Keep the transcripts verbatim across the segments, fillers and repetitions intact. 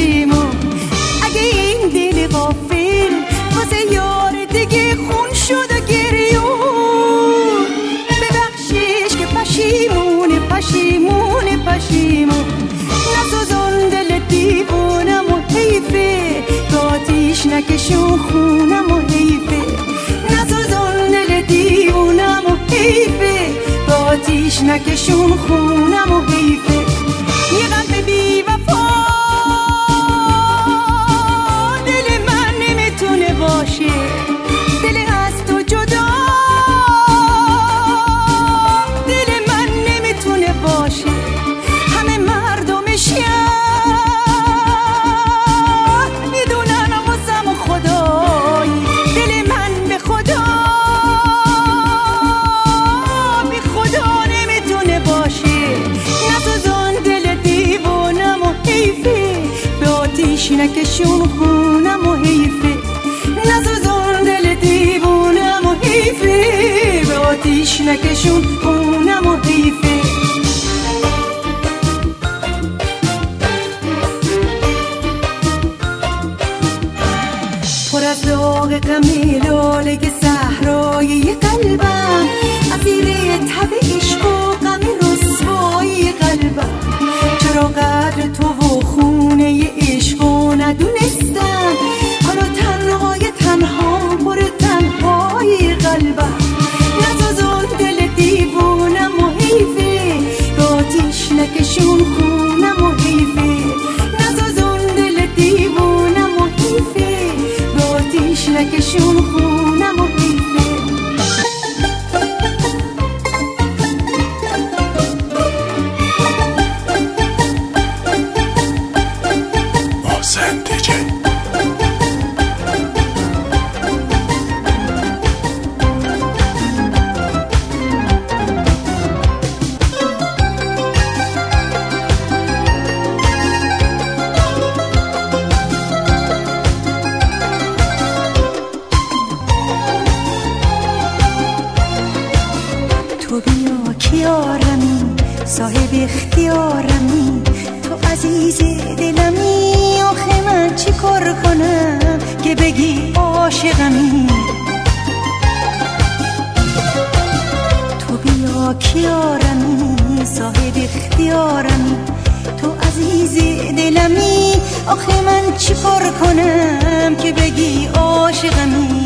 پشیمون. اگه این دل غافل واسه یار دیگه خون شد و گریون، ببخشیش که پشیمونه پشیمونه پشیمون. نسوزون دل دیوونم و حیفه، به آتیش نکشون خونم و حیفه. نسوزون دل دیوونم و حیفه، به آتیش نکشون خونم و حیفه. یه قلب بی وفا دل من نمیتونه باشه، دل از تو جدا دل من نمیتونه باشه. همه مردم شهر میدونن واسم خدایی، دل من به خدا بی خدا نمیتونه باشه. نسوزان دل دیوونم و حیفه، به آتیش نکشون خونم و حیفه. نسوزان دل دیوونم و حیفه، به آتیش نکشون خونم و حیفه. پر از داغ غم لاله صحرای قلبم، اسیر تب عشق و غم رسوای قلبم. چرا قدر تو و خونه عشقو ندونستم، حالا تنهای تنها پر تنهای قلبم. نسوزون دل دیوونم و حیفه، به آتیش نکشون خونم و حیفه. نسوزون دل دیوونم و حیفه، به آتیش نکشون خونم و حیفه. تو بیا کیارمی، صاحب اختیارمی، تو عزیز دلمی. آخه من چی کار کنم که بگی عاشقمی؟ تو بیا کیارمی، صاحب اختیارمی، تو عزیز دلمی. آخه من چی کار کنم که بگی عاشقمی؟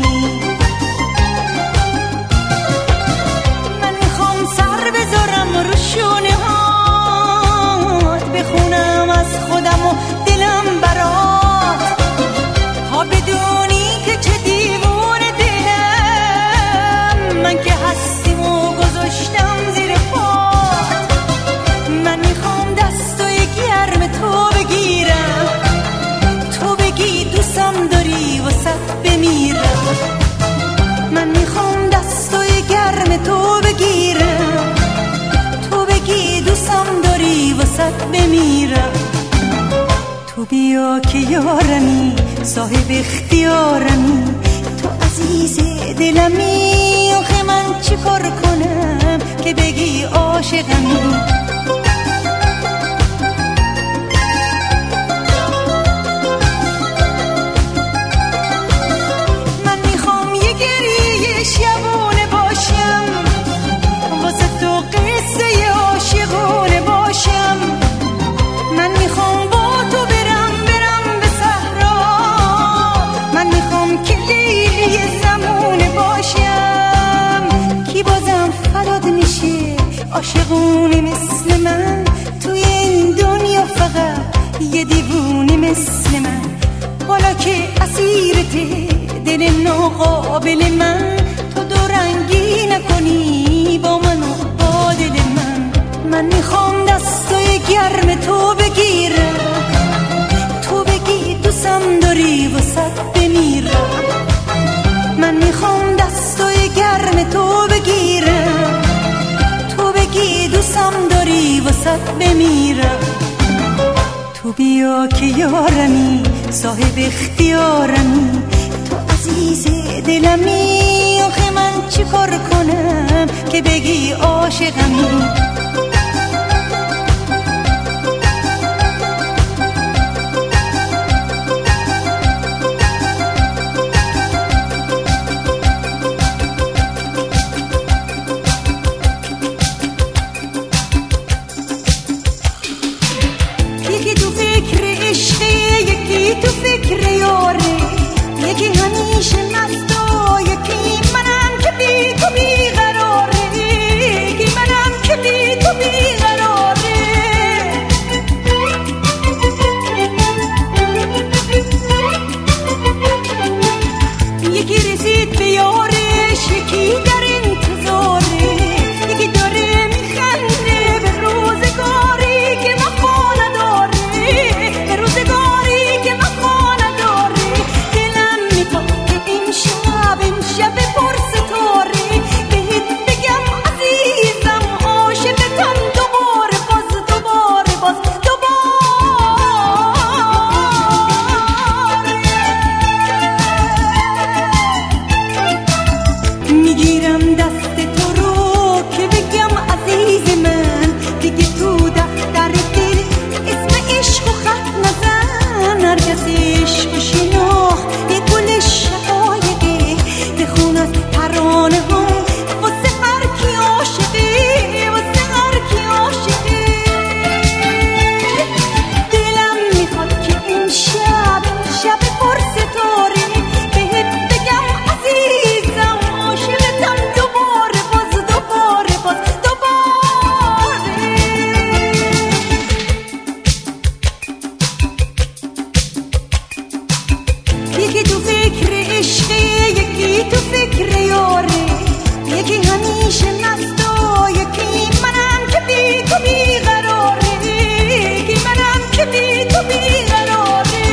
رو شونه هات بخونم از خودم و دلم برات، ها بدونی که چه دیوونه دلم من که هستیم و گذاشتم زیر پات. من میخوام دستای گرم تو بگیرم، تو بگی دوستم داری واسه بمیرم. من میخوام دستای گرم تو بگیرم، دوستم داری واسه بمیرم. تو بیا که یارمی، صاحب اختیارمی، تو عزیز دلمی. آخه من چی کار کنم که بگی عاشقمی؟ من میخوام یه گریه شبونه باشم، واسه تو قصه عاشقونه باشم. من میخوام با تو برم برم به صحرا، من میخوام که لیلی زمونه باشم. کی بازم فدات میشه عاشقونه مثل من؟ توی این دنیا فقط یه دیوونه مثل من. حالا که اسیرته دل ناقابل من، تو دو رنگی نکنی با من و با دل من. من میخوام دستای گرم تو بگیرم، تو بگی دوستم داری واسه بمیرم. من میخوام دستای گرم تو بگیرم، تو بگی دوستم داری واسه بمیرم. تو بیا که یارمی، صاحب اختیارمی، تو عزیز دلمی. آخه من چی کار کنم که بگی عاشقمی؟ یکی تو فکر عشقی، یکی تو فکر یاری، یکی همیشه مست و یکی منم که بی تو بیقراره، یکی منم که بی تو بیقراره.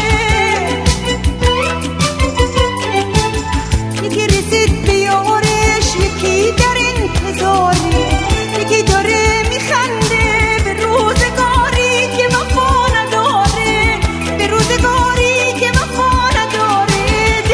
یکی رسید به یارش، یکی در انتظاره، یکی داره میخنده به روزگاری که وفا نداره، به روزگاری که وفا نداره.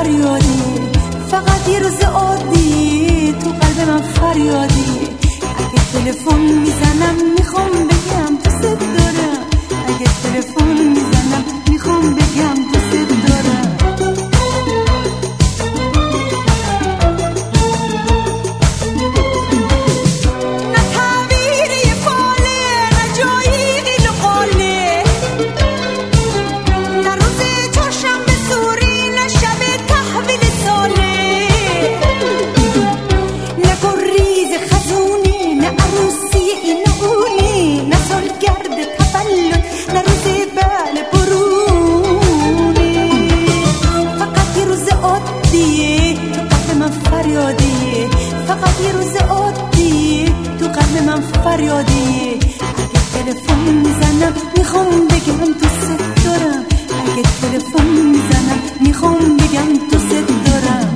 فریادی، فقط یه روز عادی تو قلب من فریادی. اگه تلفن میزنم میخوام بگم دوست دارم، اگه تلفن میزنم میخوام بگم دوست دارم. فقط یه روز عادی تو قلب من فریادی. اگه تلفن میزنم میخوام بگم دوست دارم، اگه تلفن میزنم میخوام بگم دوست دارم.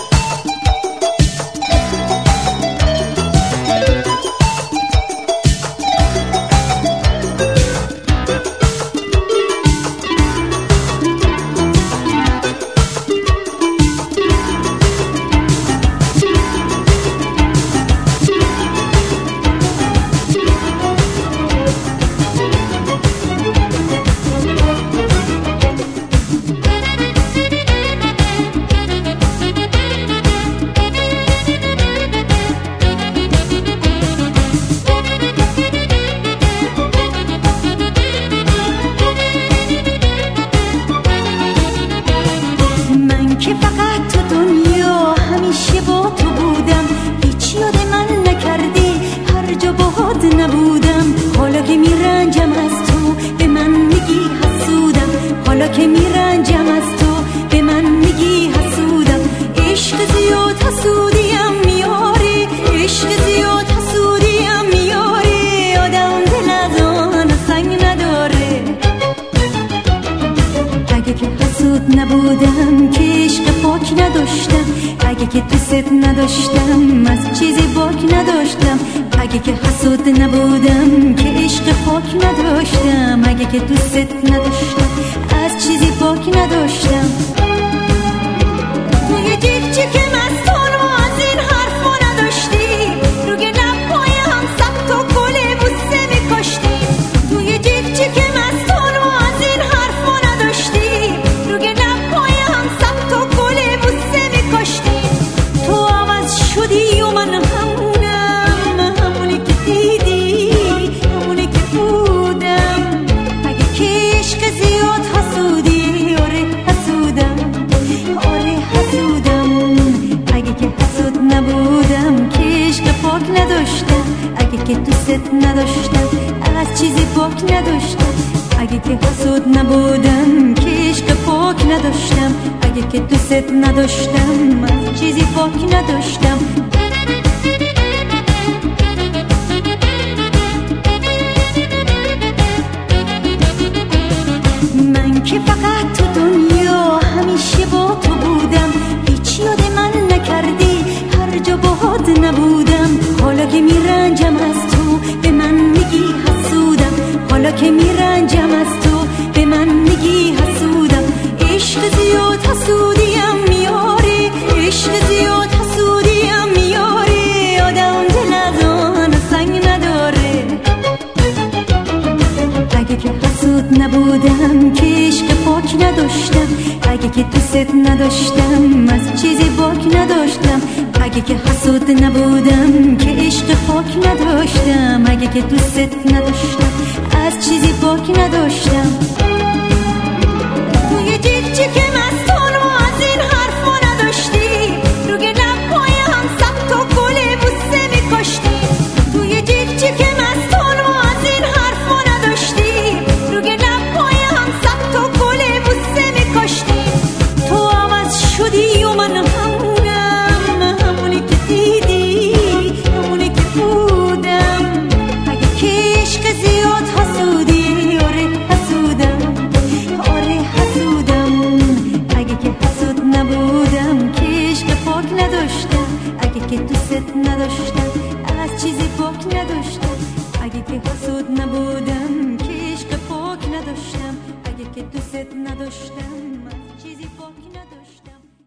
که فقط تو دنیا همیشه با تو بودم، هیچ یاد من نکردی، هر جا باهات نبودم. حالا که میرنجم از تو به من میگی حسودم، حالا که میرنجم از تو به من میگی حسودم. عشق زیاد حسودیم میاری، عشق زیاد حسودیم میاری. آدم دل از آن سنگ نداره. اگه که حسود نبودم که عشق پاک نداشتم، اگه که دوست نداشتم از چیزی باک نداشتم. اگه که حسود نبودم که عشق پاک نداشتم، اگه که دوست نداشتم از چیزی باک نداشتم. توی جیغ که مستان و از این حرفا نداشتی، رو گلم پای هم سب تا گل بوسه میکاشتی. توی جیغ که مستان و از این حرفا نداشتی، رو گلم پای هم سب تا گل بوسه میکاشتی. تو عوض شدی و من همونم، همونی که دیدی، همونی که بودم. اگه که عشق زیاد حسودی، آره حسودم، آره حسودم. اگه که حسود نبودم که عشق پاک نداشتم، اگه که دوست نداشتم از چیزی باک نداشتم. اگه که حسود نبودم که عشق پاک نداشتم، اگه که دوست نداشتم از چیزی باک نداشتم. من که فقط تو دنیا همیشه با تو بودم، هیچ یاد من نکردی، هر جا باهات نبودم. حالا که میرنجم از تو به من میگی حسودم، حالا که میرنجم از تو به من میگی حسودم. عشق زیاد حسودیم میاری، عشق زیاد حسودیم میاری. آدم دل از آن سنگ نداره. اگه که حسود نبودم که عشق پاک نداشتم، اگه که دوست نداشتم از چیزی باک نداشتم. اگه که حسود نبودم که عشق پاک نداشتم، اگه که دوست نداشتم از چیزی باک نداشتم. توی جیغ که مستان و از این حرفا نداشتی، رو گلم پای هم سب تا گل بوسه میکاشتی. توی جیغ که مستان و از این حرفا نداشتی، رو گلم پای هم سب تا گل بوسه میکاشتی. تو عوض شدی و من همونم، همونی که دیدی، همونی که بودم. اگه که عشق زیاد حسودی، آره حسودم، آره حسودم. اگه که حسود نبودم که عشق پاک نداشتم، اگه که دوست نداشتم از چیزی باک نداشتم. اگه که حسود نبودم که عشق پاک نداشتم، اگه که دوست نداشتم